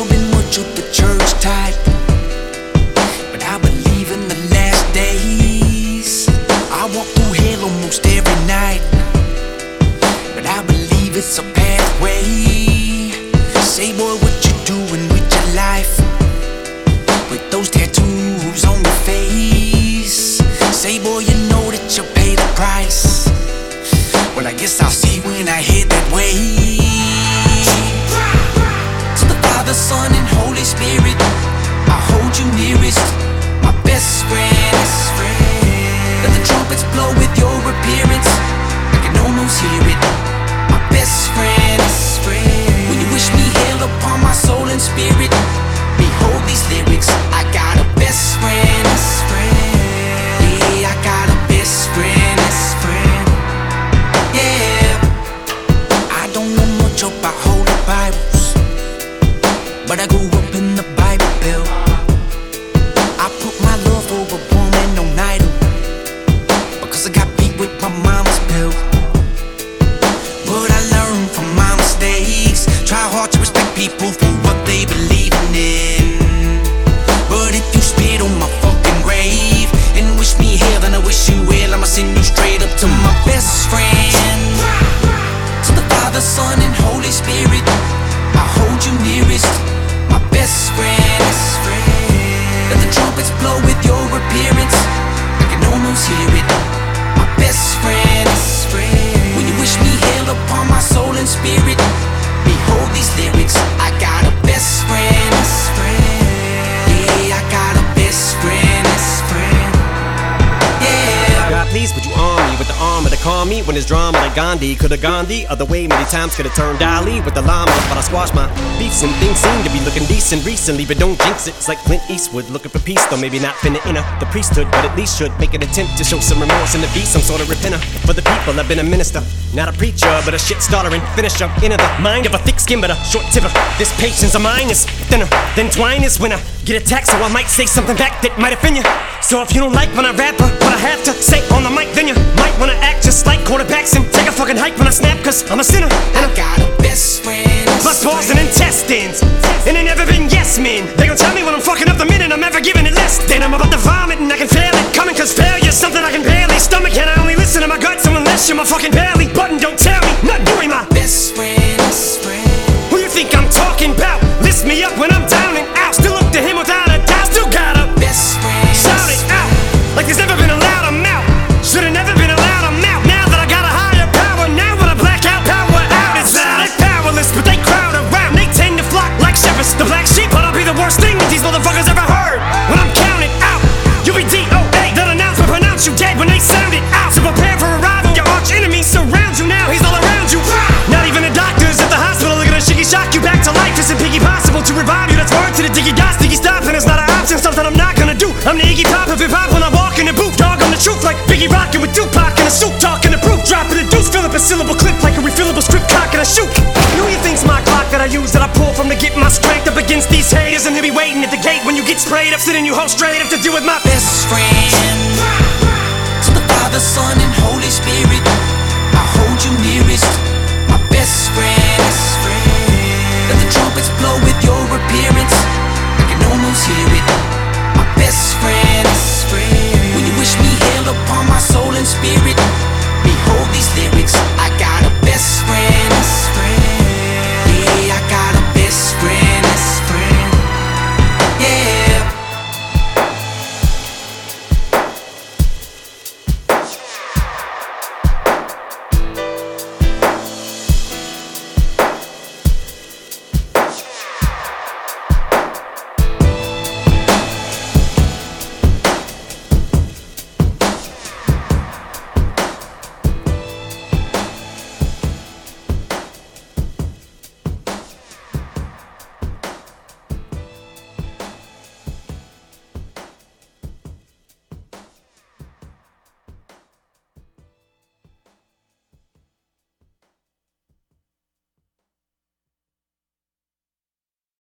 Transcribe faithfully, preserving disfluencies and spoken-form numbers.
been much of the church type, but I believe in the last days. I walk through hell almost every night, but I believe it's a pathway. Say boy, what you doing with your life, with those tattoos on your face? Say boy, you know that you pay the price. Well, I guess I'll see when I head that way. To the Father, Son, and Holy Spirit, I hold you nearest, my best friend. Let the trumpets blow with your appearance, I can almost hear it, my best friend. When you wish me hell upon my soul and spirit, behold these lyrics, I got a best friend. Yeah, I got a best friend. Yeah, I don't know much about holy Bibles, but I grew up in the Bible Belt. I put my love over woman on idol, because I got beat with my mama's belt. But I learned from my mistakes, try hard to respect people for what they believe in. But if you spit on my fucking grave and wish me hell, then I wish you well, I'ma send you straight up to my best friend. To the Father, Son, and Holy Spirit, I hold you nearest, my best friend. Let the trumpets blow with your appearance, I can almost hear it, my best friend. When you wish me hell upon my soul and spirit, behold these lyrics, I got a best friend. Yeah, I got a best friend. Yeah. God, please, would you arm me with the armor to calm me when there's drama like Gandhi? Could've gone the other way many times, could've turned Ali with the llama, but I squashed my beefs and things seem to be looking decent recently. But don't jinx it, it's like Clint Eastwood looking for peace, though maybe not finna enter the priesthood, but at least should make an attempt to show some remorse and to be some sort of repenter. For the people, I've been a minister, not a preacher, but a shit starter and finisher. Inner the mind of a thick skin, but a short tipper. This patience of mine is thinner than twine is when I get attacked, so I might say something back that might offend you. So if you don't like when I rap or what I have to say on the mic, then you might wanna act just like quarterbacks and take a fucking hike when I snap, cause I'm a sinner and I got a best friend. Plus balls and intestines, and they never been yes men. They gon' tell me when I'm fucking up the minute I'm ever giving it less. Then I'm about to vomit and I can feel it coming, cause failure's something I can barely stomach, and I only listen to my guts unless you're my fucking belly button. Don't tell me not doing my best friend. Who you think I'm talking about? Lift me up when I'm down and out. Still look to him without a doubt. Still got a best friend. Shout it out like there's never been a louder mouth. Should've never been allowed a mouth. Now that I got a higher power, now when I black out, power out. It's loud, they're powerless, but they crowd around. They tend to flock like shepherds. The black sheep, but I'll be the worst thing that these motherfuckers ever heard. When I'm counted out, you'll be D O A. That announcement pronounce you dead when they sound it out. So prepare for arrival. Your arch enemy surrounds you now. He's all around you. Not even the doctors at the hospital are gonna shiggy shock you back to life. Isn't piggy possible to revive you? That's word to the diggy dots, diggy stop, and it's not an option. Something I'm not gonna do. I'm the Iggy Pop of hip hop when I walk in the booth. Dog on the truth like Biggie rockin' with Tupac in a suit, talking the proof, dropping the deuce, fill up a syllable clip like a refillable script, cock and I shoot. Who you think's my clock that I use, that I pull from to get my strength up against these haters, and he'll be waiting at the gate when you get sprayed up, sitting you hold straight up to deal with my best friend. To the Father, Son,